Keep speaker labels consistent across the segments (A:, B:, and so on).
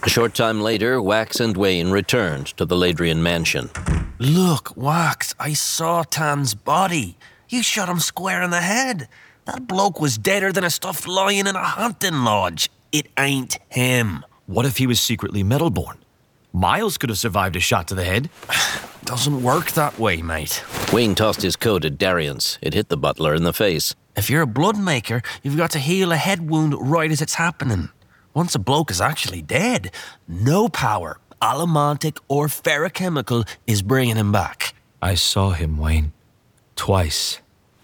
A: A short time later, Wax and Wayne returned to the Ladrian mansion.
B: Look, Wax, I saw Tan's body. You shot him square in the head. That bloke was deader than a stuffed lion in a hunting lodge. It ain't him.
C: What if he was secretly metal-born? Miles could have survived a shot to the head.
B: Doesn't work that way, mate.
A: Wayne tossed his coat at Darius. It hit the butler in the face.
B: If you're a blood maker, you've got to heal a head wound right as it's happening. Once a bloke is actually dead, no power, allomantic or ferrochemical, is bringing him back.
C: I saw him, Wayne. Twice.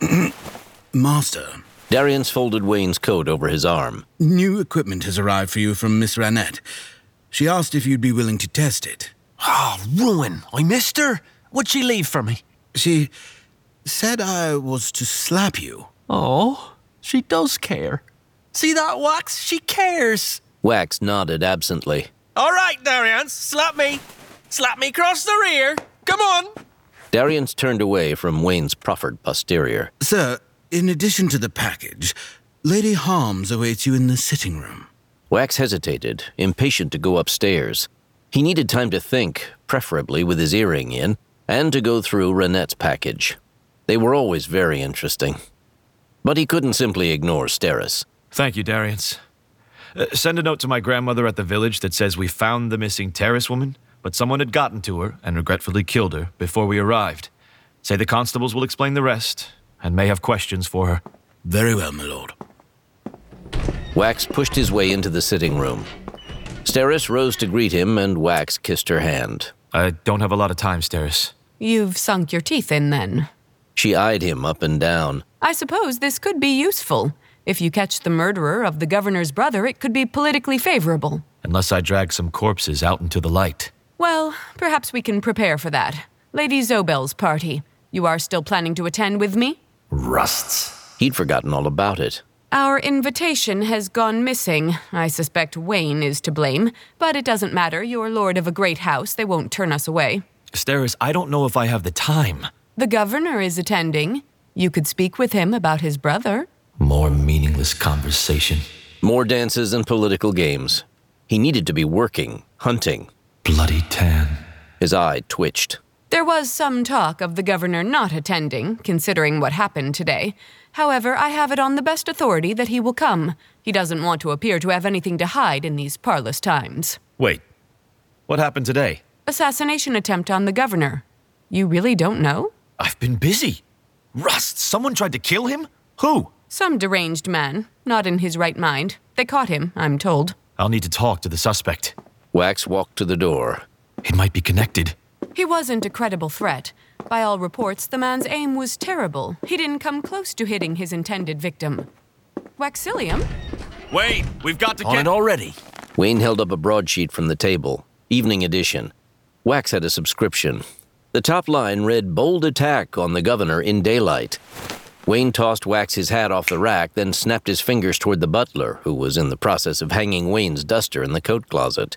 D: Master.
A: Darius folded Wayne's coat over his arm.
D: New equipment has arrived for you from Miss Ranette. She asked if you'd be willing to test it.
B: Oh, ruin. I missed her. What'd she leave for me?
D: She said I was to slap you.
B: Oh, she does care. See that, Wax? She cares.
A: Wax nodded absently.
B: All right, Darius, slap me. Slap me across the rear. Come on.
A: Darius turned away from Wayne's proffered posterior.
D: Sir, in addition to the package, Lady Harms awaits you in the sitting room.
A: Wax hesitated, impatient to go upstairs. He needed time to think, preferably with his earring in, and to go through Ranette's package. They were always very interesting. But he couldn't simply ignore Steris.
C: Thank you, Darius. Send a note to my grandmother at the village that says we found the missing terrace woman, but someone had gotten to her and regretfully killed her before we arrived. Say the constables will explain the rest and may have questions for her.
D: Very well, my lord.
A: Wax pushed his way into the sitting room. Steris rose to greet him, and Wax kissed her hand.
C: I don't have a lot of time, Steris.
E: You've sunk your teeth in, then.
A: She eyed him up and down.
E: I suppose this could be useful. If you catch the murderer of the governor's brother, it could be politically favorable.
C: Unless I drag some corpses out into the light.
E: Well, perhaps we can prepare for that. Lady Zobel's party. You are still planning to attend with me?
C: Rusts.
A: He'd forgotten all about it.
E: Our invitation has gone missing. I suspect Wayne is to blame, but it doesn't matter. You're lord of a great house. They won't turn us away.
C: Steris, I don't know if I have the time.
E: The governor is attending. You could speak with him about his brother.
C: More meaningless conversation.
A: More dances and political games. He needed to be working, hunting.
C: Bloody Tan.
A: His eye twitched.
E: There was some talk of the governor not attending, considering what happened today. However, I have it on the best authority that he will come. He doesn't want to appear to have anything to hide in these parlous times.
C: Wait. What happened today?
E: Assassination attempt on the governor. You really don't know?
C: I've been busy. Rust, someone tried to kill him? Who?
E: Some deranged man, not in his right mind. They caught him, I'm told.
C: I'll need to talk to the suspect.
A: Wax walked to the door.
C: It might be connected.
E: He wasn't a credible threat. By all reports, the man's aim was terrible. He didn't come close to hitting his intended victim. Waxilium?
C: Wait, we've got to
B: On it already.
A: Wayne held up a broadsheet from the table. Evening edition. Wax had a subscription. The top line read, "Bold attack on the governor in daylight." Wayne tossed Wax his hat off the rack, then snapped his fingers toward the butler, who was in the process of hanging Wayne's duster in the coat closet.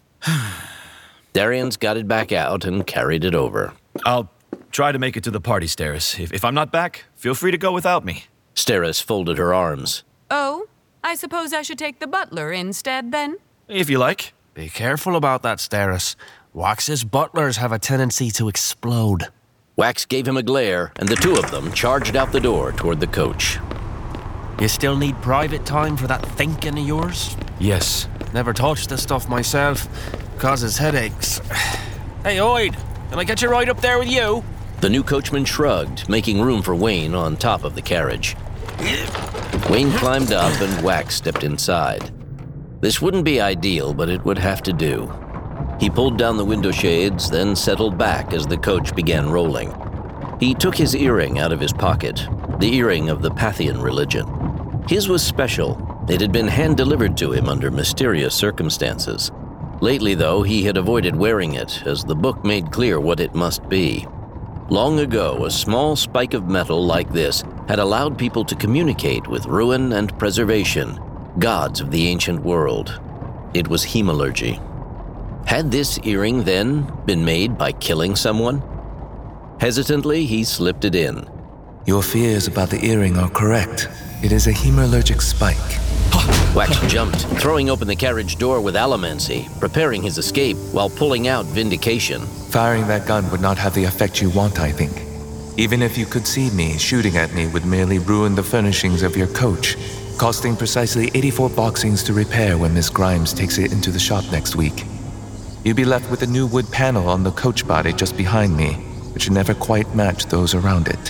A: Darius got it back out and carried it over.
C: I'll try to make it to the party, Steris. If I'm not back, feel free to go without me.
A: Steris folded her arms.
E: Oh, I suppose I should take the butler instead, then?
C: If you like.
B: Be careful about that, Steris. Wax's butlers have a tendency to explode.
A: Wax gave him a glare, and the two of them charged out the door toward the coach.
B: You still need private time for that thinking of yours?
C: Yes.
B: Never touched this stuff myself. Causes headaches. Hey, Oid, can I get you right up there with you?
A: The new coachman shrugged, making room for Wayne on top of the carriage. Wayne climbed up and Wax stepped inside. This wouldn't be ideal, but it would have to do. He pulled down the window shades, then settled back as the coach began rolling. He took his earring out of his pocket, the earring of the Pathian religion. His was special. It had been hand-delivered to him under mysterious circumstances. Lately, though, he had avoided wearing it, as the book made clear what it must be. Long ago, a small spike of metal like this had allowed people to communicate with ruin and preservation, gods of the ancient world. It was hemalurgy. Had this earring, then, been made by killing someone? Hesitantly, he slipped it in.
F: Your fears about the earring are correct. It is a hemalurgic spike.
A: Wax jumped, throwing open the carriage door with Allomancy, preparing his escape while pulling out Vindication.
F: Firing that gun would not have the effect you want, I think. Even if you could see me, shooting at me would merely ruin the furnishings of your coach, costing precisely 84 boxings to repair when Miss Grimes takes it into the shop next week. You'd be left with a new wood panel on the coach body just behind me, which never quite matched those around it.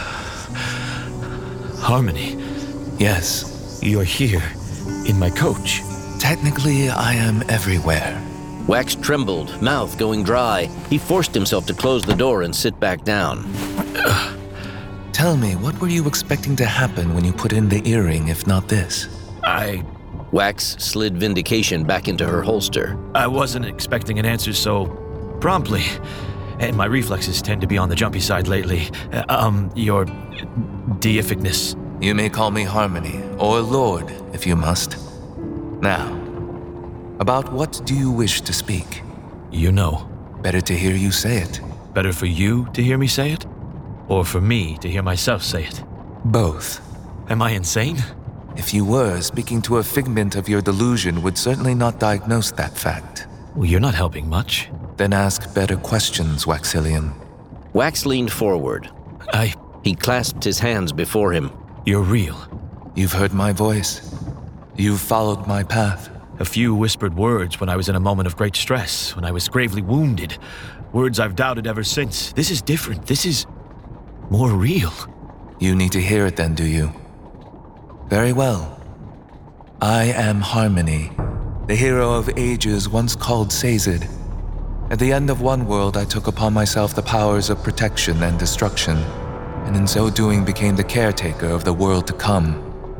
C: Harmony,
F: Yes,
C: you're here, in my coach.
F: technically I am everywhere.
A: Wax trembled, mouth going dry. He forced himself to close the door and sit back down.
F: Tell me, what were you expecting to happen when you put in the earring, if not this?
A: Wax slid Vindication back into her holster.
C: I wasn't expecting an answer so promptly, and my reflexes tend to be on the jumpy side lately. Your deificness.
F: You may call me Harmony, or Lord, if you must. Now, about what do you wish to speak?
C: You know.
F: Better to hear you say it.
C: Better for you to hear me say it? Or for me to hear myself say it?
F: Both.
C: Am I insane?
F: If you were, speaking to a figment of your delusion would certainly not diagnose that fact.
C: Well, you're not helping much.
F: Then ask better questions, Waxillian.
A: Wax leaned forward. He clasped his hands before him.
C: You're real.
F: You've heard my voice. You've followed my path.
C: A few whispered words when I was in a moment of great stress, when I was gravely wounded. Words I've doubted ever since. This is different. This is more real.
F: You need to hear it then, do you? Very well. I am Harmony, the hero of ages once called Sazed. At the end of one world, I took upon myself the powers of protection and destruction, and in so doing became the caretaker of the world to come.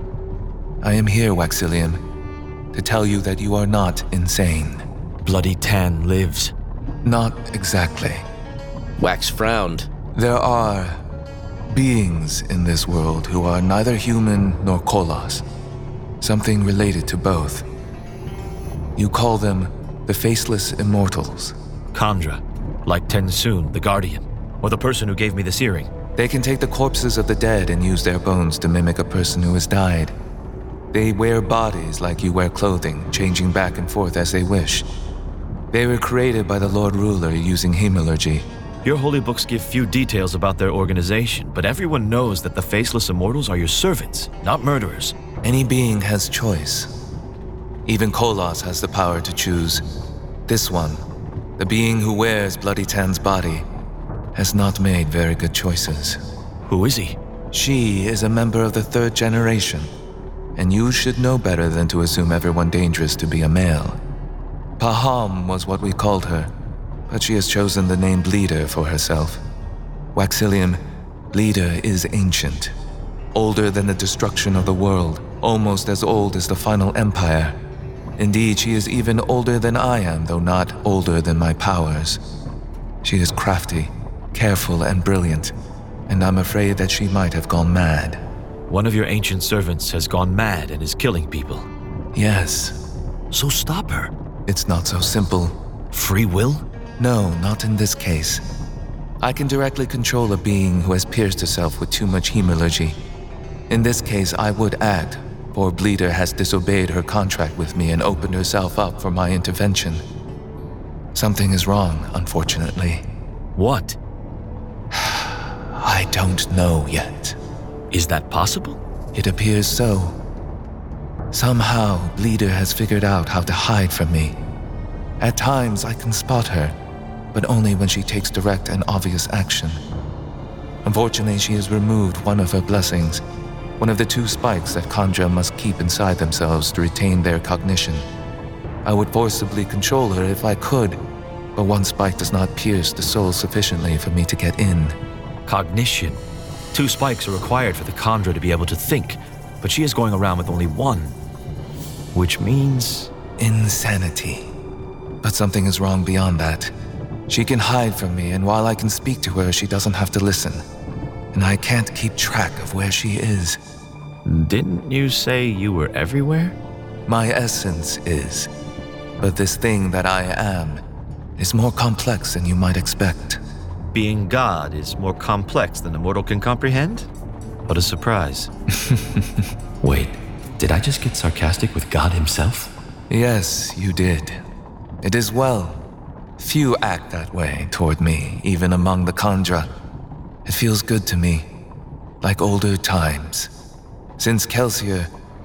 F: I am here, Waxillian, to tell you that you are not insane.
C: Bloody Tan lives.
F: Not exactly.
A: Wax frowned.
F: There are beings in this world who are neither human nor Kolos, something related to both. You call them the Faceless Immortals.
C: Kandra, like Tensoon, the Guardian, or the person who gave me this earring.
F: They can take the corpses of the dead and use their bones to mimic a person who has died. They wear bodies like you wear clothing, changing back and forth as they wish. They were created by the Lord Ruler using hemalurgy.
C: Your holy books give few details about their organization, but everyone knows that the Faceless Immortals are your servants, not murderers.
F: Any being has choice. Even Kolos has the power to choose. This one, the being who wears Bloody Tan's body, has not made very good choices.
C: Who is he?
F: She is a member of the third generation, and you should know better than to assume everyone dangerous to be a male. Paham was what we called her, but she has chosen the name Bleeder for herself. Waxillian, Bleeder is ancient, older than the destruction of the world, almost as old as the final empire. Indeed, she is even older than I am, though not older than my powers. She is crafty, careful, and brilliant, and I'm afraid that she might have gone mad.
C: One of your ancient servants has gone mad and is killing people.
F: Yes.
C: So stop her.
F: It's not so simple.
C: Free will?
F: No, not in this case. I can directly control a being who has pierced herself with too much hemalurgy. In this case, I would act, for Bleeder has disobeyed her contract with me and opened herself up for my intervention. Something is wrong, unfortunately.
C: What?
F: I don't know yet.
C: Is that possible?
F: It appears so. Somehow, Bleeder has figured out how to hide from me. At times, I can spot her, but only when she takes direct and obvious action. Unfortunately, she has removed one of her blessings, one of the two spikes that Kandra must keep inside themselves to retain their cognition. I would forcibly control her if I could, but one spike does not pierce the soul sufficiently for me to get in.
C: Cognition. 2 spikes are required for the Kandra to be able to think, but she is going around with only 1. Which means...
F: insanity. But something is wrong beyond that. She can hide from me, and while I can speak to her, she doesn't have to listen. And I can't keep track of where she is.
C: Didn't you say you were everywhere?
F: My essence is. But this thing that I am is more complex than you might expect.
C: Being God is more complex than a mortal can comprehend? What a surprise.
F: Wait,
C: Did I just get sarcastic with God himself?
F: Yes, you did. It is well. Few act that way toward me, even among the Kandra. It feels good to me, like older times. Since Kelsier,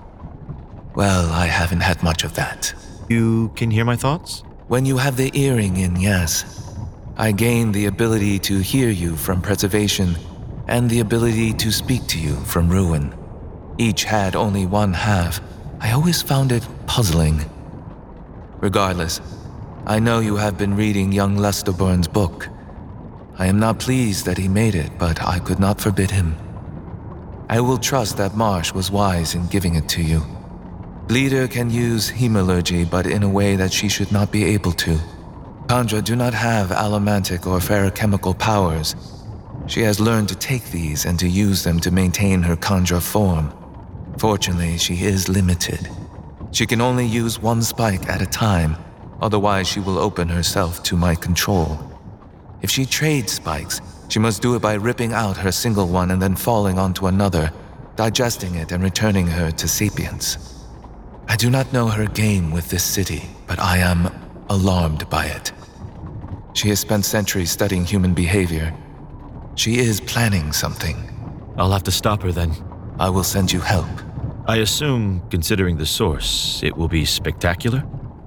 F: well, I haven't had much of that.
C: You can hear my thoughts?
F: When you have the earring in, yes. I gained the ability to hear you from preservation, and the ability to speak to you from ruin. Each had only one half. I always found it puzzling. Regardless, I know you have been reading young Lesterborn's book. I am not pleased that he made it, but I could not forbid him. I will trust that Marsh was wise in giving it to you. Bleeder can use hemalurgy, but in a way that she should not be able to. Kandra do not have allomantic or ferrochemical powers. She has learned to take these and to use them to maintain her Kandra form. Fortunately, she is limited. She can only use one spike at a time, otherwise she will open herself to my control. If she trades spikes, she must do it by ripping out her single one and then falling onto another, digesting it and returning her to sapience. I do not know her game with this city, but I am alarmed by it. She has spent centuries studying human behavior. She is planning something.
C: I'll have to stop her then.
F: I will send you help.
C: I assume, considering the source, it will be spectacular?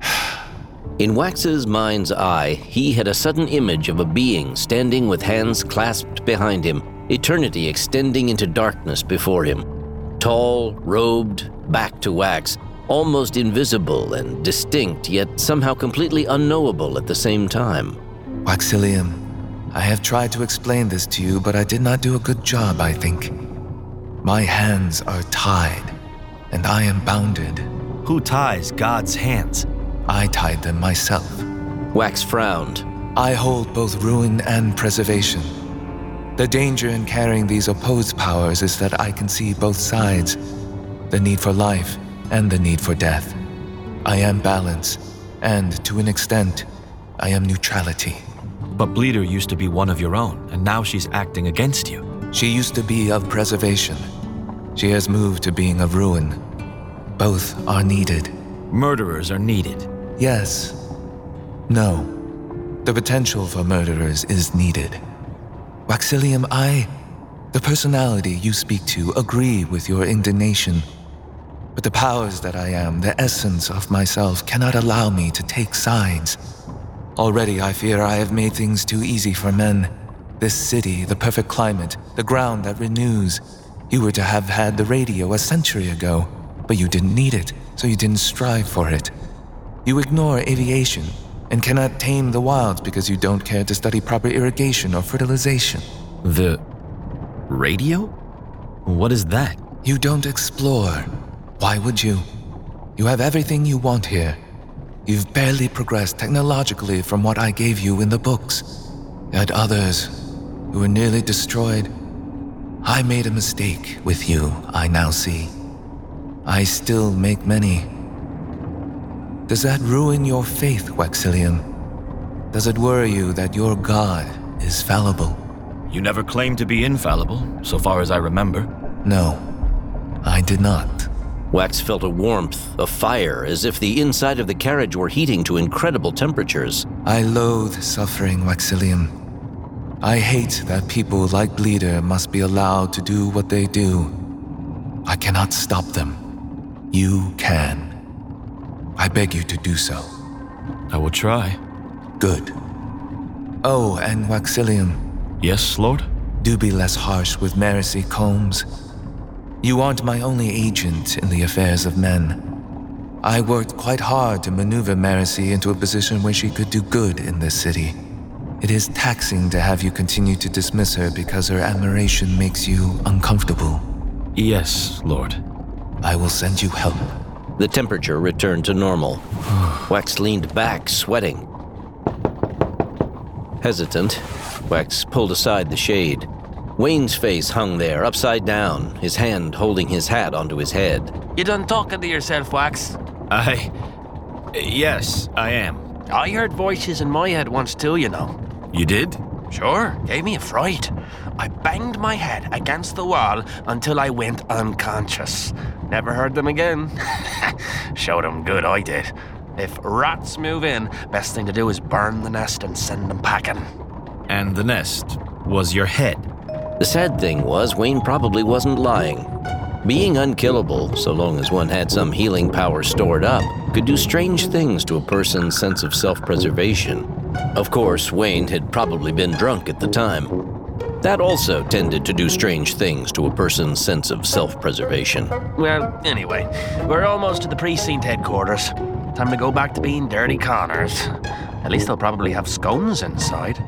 A: In Wax's mind's eye, he had a sudden image of a being standing with hands clasped behind him, eternity extending into darkness before him. Tall, robed, back to Wax, almost invisible and distinct, yet somehow completely unknowable at the same time.
F: Waxilium, I have tried to explain this to you, but I did not do a good job, I think. My hands are tied, and I am bounded.
B: Who ties God's hands?
F: I tied them myself.
A: Wax frowned.
F: I hold both ruin and preservation. The danger in carrying these opposed powers is that I can see both sides, the need for life and the need for death. I am balance, and to an extent, I am neutrality.
B: But Bleeder used to be one of your own, and now she's acting against you.
F: She used to be of preservation. She has moved to being of ruin. Both are needed.
B: Murderers are needed.
F: Yes. No. The potential for murderers is needed. Waxilium, the personality you speak to, agree with your indignation. But the powers that I am, the essence of myself, cannot allow me to take sides. Already I fear I have made things too easy for men. This city, the perfect climate, the ground that renews. You were to have had the radio a century ago, but you didn't need it, so you didn't strive for it. You ignore aviation and cannot tame the wilds because you don't care to study proper irrigation or fertilization.
C: The radio? What is that?
F: You don't explore. Why would you? You have everything you want here. You've barely progressed technologically from what I gave you in the books. Yet others, who were nearly destroyed. I made a mistake with you, I now see. I still make many. Does that ruin your faith, Waxilium? Does it worry you that your god is fallible?
C: You never claimed to be infallible, so far as I remember.
F: No, I did not.
A: Wax felt a warmth, a fire, as if the inside of the carriage were heating to incredible temperatures.
F: I loathe suffering, Waxilium. I hate that people like Bleeder must be allowed to do what they do. I cannot stop them. You can. I beg you to do so.
C: I will try.
F: Good. Oh, and Waxilium,
C: Yes, Lord?
F: do be less harsh with Marcy Combs. You aren't my only agent in the affairs of men. I worked quite hard to maneuver Marcy into a position where she could do good in this city. It is taxing to have you continue to dismiss her because her admiration makes you uncomfortable.
C: Yes, Lord.
F: I will send you help.
A: The temperature returned to normal. Wax leaned back, sweating. Hesitant, Wax pulled aside the shade. Wayne's face hung there, upside down, his hand holding his hat onto his head.
B: You done talking to yourself, Wax?
C: Yes, I am.
B: I heard voices in my head once too, you know.
C: You did?
B: Sure, gave me a fright. I banged my head against the wall until I went unconscious. Never heard them again. Showed them good, I did. If rats move in, best thing to do is burn the nest and send them packing.
C: And the nest was your head.
A: The sad thing was, Wayne probably wasn't lying. Being unkillable, so long as one had some healing power stored up, could do strange things to a person's sense of self-preservation. Of course, Wayne had probably been drunk at the time. That also tended to do strange things to a person's sense of self-preservation.
B: Well, anyway, we're almost to the precinct headquarters. Time to go back to being dirty Connors. At least they'll probably have scones inside.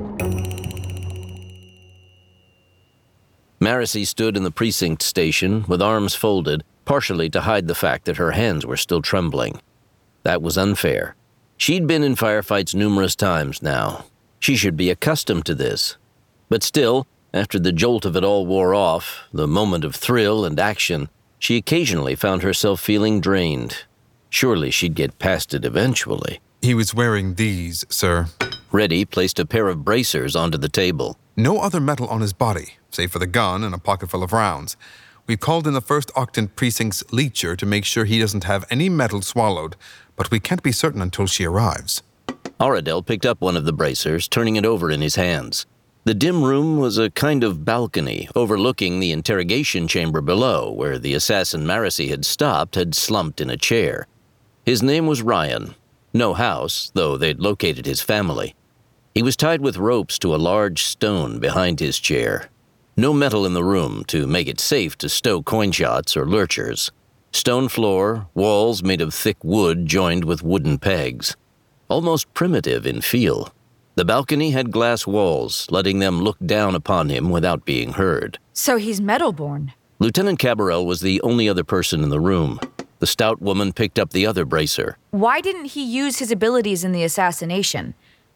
A: Marcy stood in the precinct station with arms folded, partially to hide the fact that her hands were still trembling. That was unfair. She'd been in firefights numerous times now. She should be accustomed to this. But still, after the jolt of it all wore off, the moment of thrill and action, she occasionally found herself feeling drained. Surely she'd get past it eventually.
G: He was wearing these, sir.
A: Reddy placed a pair of bracers onto the table.
G: No other metal on his body, save for the gun and a pocket full of rounds. We've called in the 1st Octant Precinct's leecher to make sure he doesn't have any metal swallowed, but we can't be certain until she arrives.
A: Aradel picked up one of the bracers, turning it over in his hands. The dim room was a kind of balcony overlooking the interrogation chamber below, where the assassin Marcy had stopped had slumped in a chair. His name was Ryan. No house, though they'd located his family. He was tied with ropes to a large stone behind his chair. No metal in the room to make it safe to stow coin shots or lurchers. Stone floor, walls made of thick wood joined with wooden pegs. Almost primitive in feel. The balcony had glass walls, letting them look down upon him without being heard.
H: So he's metal-born.
A: Lieutenant Cabral was the only other person in the room. The stout woman picked up the other bracer.
H: Why didn't he use his abilities in the assassination?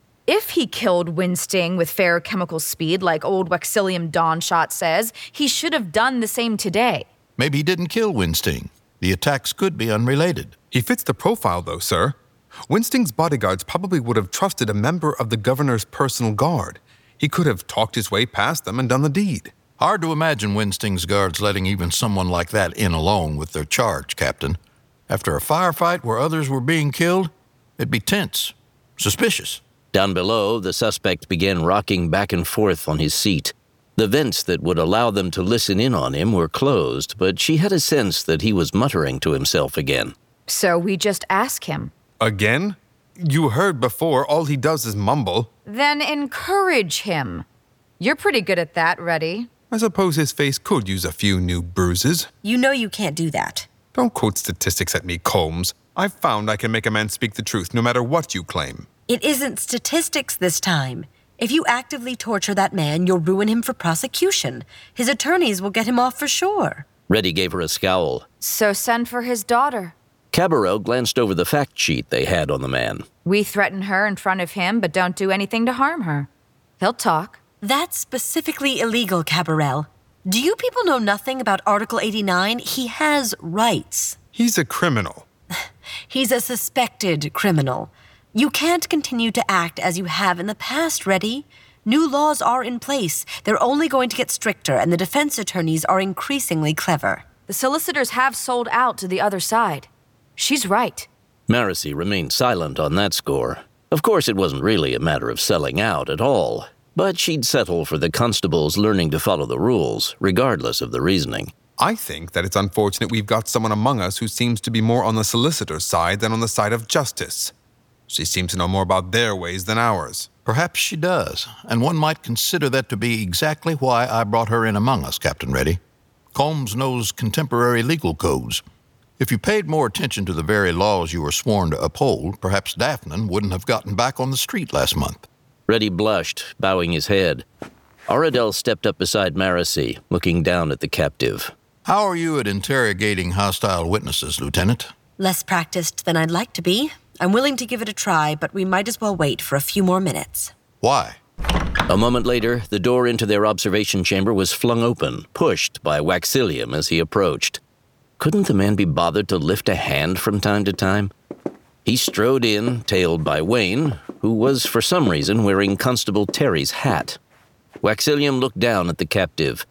H: If he killed Winsting with ferrochemical speed, like old Waxilium Dawnshot says, he should have done the same today.
I: Maybe he didn't kill Winsting. The attacks could be unrelated.
G: He fits the profile, though, sir. Winsting's bodyguards probably would have trusted a member of the governor's personal guard. He could have talked his way past them and done the deed.
I: Hard to imagine Winsting's guards letting even someone like that in alone with their charge, Captain. After a firefight where others were being killed, it'd be tense, suspicious.
A: Down below, the suspect began rocking back and forth on his seat. The vents that would allow them to listen in on him were closed, but she had a sense that he was muttering to himself again.
H: So we just ask him.
G: Again? You heard before, all he does is mumble.
H: Then encourage him. You're pretty good at that, Reddy.
G: I suppose his face could use a few new bruises.
J: You know you can't do that.
G: Don't quote statistics at me, Combs. I've found I can make a man speak the truth no matter what you claim.
J: It isn't statistics this time. If you actively torture that man, you'll ruin him for prosecution. His attorneys will get him off for sure.
A: Reddy gave her a scowl.
H: So send for his daughter.
A: Cabarrot glanced over the fact sheet they had on the man.
H: We threaten her in front of him, but don't do anything to harm her. He'll talk.
J: That's specifically illegal, Cabral. Do you people know nothing about Article 89? He has rights.
G: He's a criminal.
J: He's a suspected criminal. You can't continue to act as you have in the past, Reddy. New laws are in place. They're only going to get stricter, and the defense attorneys are increasingly clever.
H: The solicitors have sold out to the other side. She's right.
A: Marcy remained silent on that score. Of course, it wasn't really a matter of selling out at all, but she'd settle for the constables learning to follow the rules, regardless of the reasoning.
G: I think that it's unfortunate we've got someone among us who seems to be more on the solicitor's side than on the side of justice. She seems to know more about their ways than ours.
I: Perhaps she does, and one might consider that to be exactly why I brought her in among us, Captain Reddy. Combs knows contemporary legal codes. If you paid more attention to the very laws you were sworn to uphold, perhaps Daphne wouldn't have gotten back on the street last month.
A: Reddy blushed, bowing his head. Aradel stepped up beside Marcy, looking down at the captive.
I: How are you at interrogating hostile witnesses, Lieutenant?
J: Less practiced than I'd like to be. I'm willing to give it a try, but we might as well wait for a few more minutes.
I: Why?
A: A moment later, the door into their observation chamber was flung open, pushed by Waxilium as he approached. Couldn't the man be bothered to lift a hand from time to time? He strode in, tailed by Wayne, who was for some reason wearing Constable Terry's hat. Waxilium looked down at the captive. He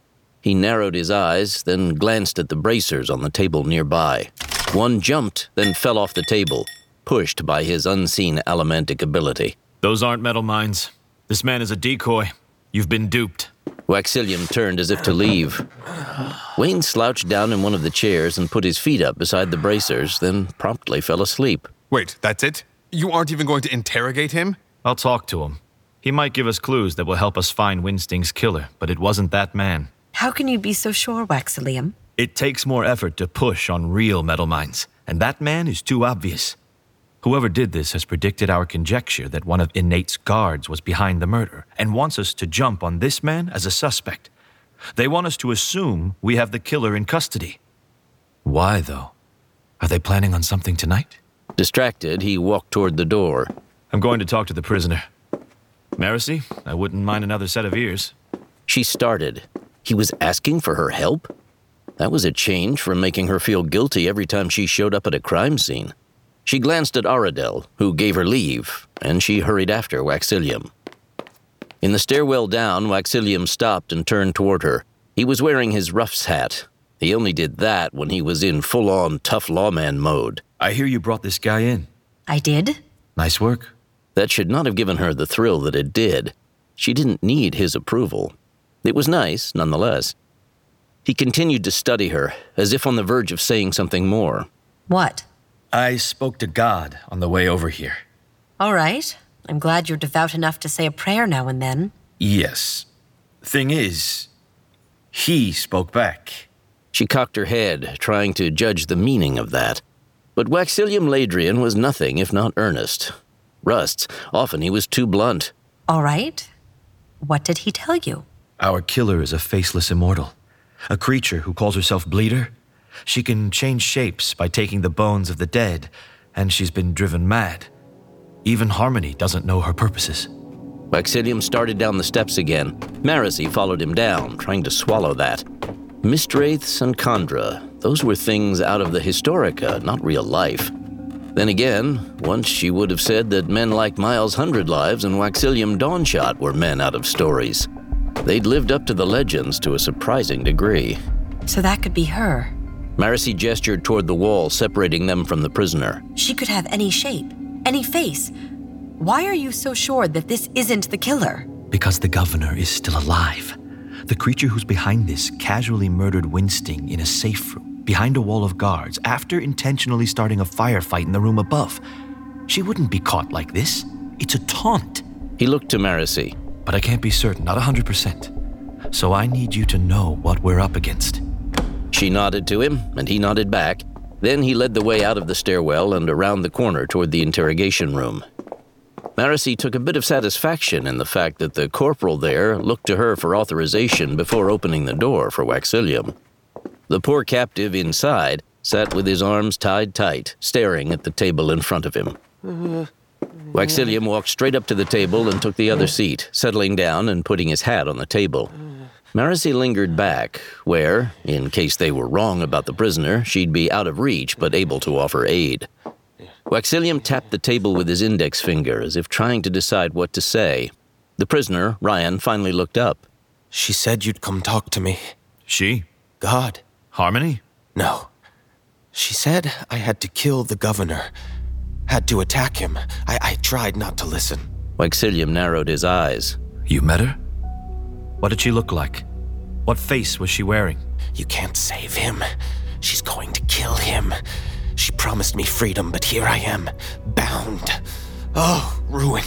A: He narrowed his eyes, then glanced at the bracers on the table nearby. One jumped, then fell off the table, pushed by his unseen allomantic ability.
C: Those aren't metal mines. This man is a decoy. You've been duped.
A: Waxillium turned as if to leave. Wayne slouched down in one of the chairs and put his feet up beside the bracers, then promptly fell asleep.
G: Wait, that's it? You aren't even going to interrogate him?
C: I'll talk to him. He might give us clues that will help us find Winsting's killer, but it wasn't that man.
J: How can you be so sure, Waxillium?
C: It takes more effort to push on real metal mines, and that man is too obvious. Whoever did this has predicted our conjecture that one of Innate's guards was behind the murder and wants us to jump on this man as a suspect. They want us to assume we have the killer in custody. Why, though? Are they planning on something tonight?
A: Distracted, he walked toward the door.
C: I'm going to talk to the prisoner. Marcy, I wouldn't mind another set of ears.
A: She started. He was asking for her help? That was a change from making her feel guilty every time she showed up at a crime scene. She glanced at Aradel, who gave her leave, and she hurried after Waxillium. In the stairwell down, Waxillium stopped and turned toward her. He was wearing his rough's hat. He only did that when he was in full-on tough lawman mode.
C: I hear you brought this guy in.
J: I did?
C: Nice work.
A: That should not have given her the thrill that it did. She didn't need his approval. It was nice, nonetheless. He continued to study her, as if on the verge of saying something more.
J: What?
C: I spoke to God on the way over here.
J: All right. I'm glad you're devout enough to say a prayer now and then.
C: Yes. Thing is, he spoke back.
A: She cocked her head, trying to judge the meaning of that. But Waxillium Ladrian was nothing if not earnest. Rust's, often he was too blunt.
J: All right. What did he tell you?
C: Our killer is a faceless immortal. A creature who calls herself Bleeder. She can change shapes by taking the bones of the dead, and she's been driven mad. Even Harmony doesn't know her purposes.
A: Waxillium started down the steps again. Marcy followed him down, trying to swallow that. Mistwraiths and Kandra, those were things out of the Historica, not real life. Then again, once she would have said that men like Miles Hundredlives and Waxillium Dawnshot were men out of stories. They'd lived up to the legends to a surprising degree.
J: So that could be her.
A: Marcy gestured toward the wall separating them from the prisoner.
J: She could have any shape, any face. Why are you so sure that this isn't the killer?
C: Because the governor is still alive. The creature who's behind this casually murdered Winsting in a safe room, behind a wall of guards, after intentionally starting a firefight in the room above. She wouldn't be caught like this. It's a taunt.
A: He looked to Marcy.
C: But I can't be certain, not 100%. So I need you to know what we're up against.
A: She nodded to him, and he nodded back. Then he led the way out of the stairwell and around the corner toward the interrogation room. Marcy took a bit of satisfaction in the fact that the corporal there looked to her for authorization before opening the door for Waxillium. The poor captive inside sat with his arms tied tight, staring at the table in front of him. Waxillium walked straight up to the table and took the other seat, settling down and putting his hat on the table. Marcy lingered back, where, in case they were wrong about the prisoner, she'd be out of reach but able to offer aid. Waxillium tapped the table with his index finger as if trying to decide what to say. The prisoner, Ryan, finally looked up.
B: She said you'd come talk to me.
C: She?
B: God.
C: Harmony?
B: No. She said I had to kill the governor. Had to attack him. I tried not to listen.
A: Waxillium narrowed his eyes.
C: You met her? What did she look like? What face was she wearing?
B: You can't save him. She's going to kill him. She promised me freedom, but here I am, bound. Oh, ruin.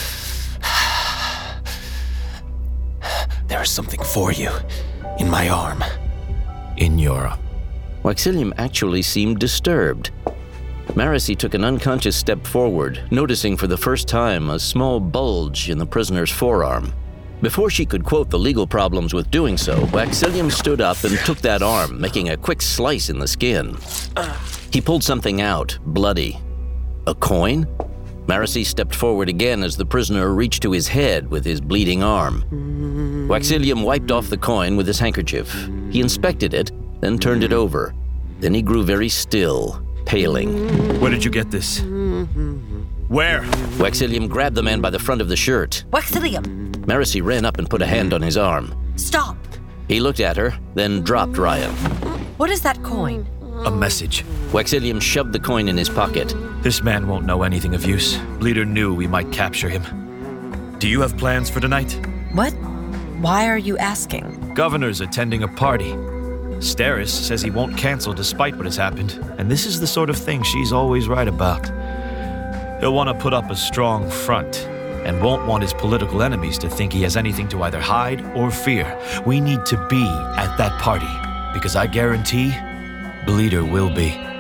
B: There is something for you in my arm.
C: In your...
A: Waxillium actually seemed disturbed. Marcy took an unconscious step forward, noticing for the first time a small bulge in the prisoner's forearm. Before she could quote the legal problems with doing so, Waxillium stood up and took that arm, making a quick slice in the skin. He pulled something out, bloody. A coin? Marcy stepped forward again as the prisoner reached to his head with his bleeding arm. Waxillium wiped off the coin with his handkerchief. He inspected it, then turned it over. Then he grew very still, paling.
C: Where did you get this? Where?
A: Waxillium grabbed the man by the front of the shirt.
J: Waxillium!
A: Marcy ran up and put a hand on his arm.
J: Stop!
A: He looked at her, then dropped Ryan.
J: What is that coin?
C: A message.
A: Wexilium shoved the coin in his pocket.
C: This man won't know anything of use. Bleeder knew we might capture him. Do you have plans for tonight?
J: What? Why are you asking?
C: Governor's attending a party. Steris says he won't cancel despite what has happened, and this is the sort of thing she's always right about. He'll want to put up a strong front, and won't want his political enemies to think he has anything to either hide or fear. We need to be at that party, because I guarantee Bleeder will be.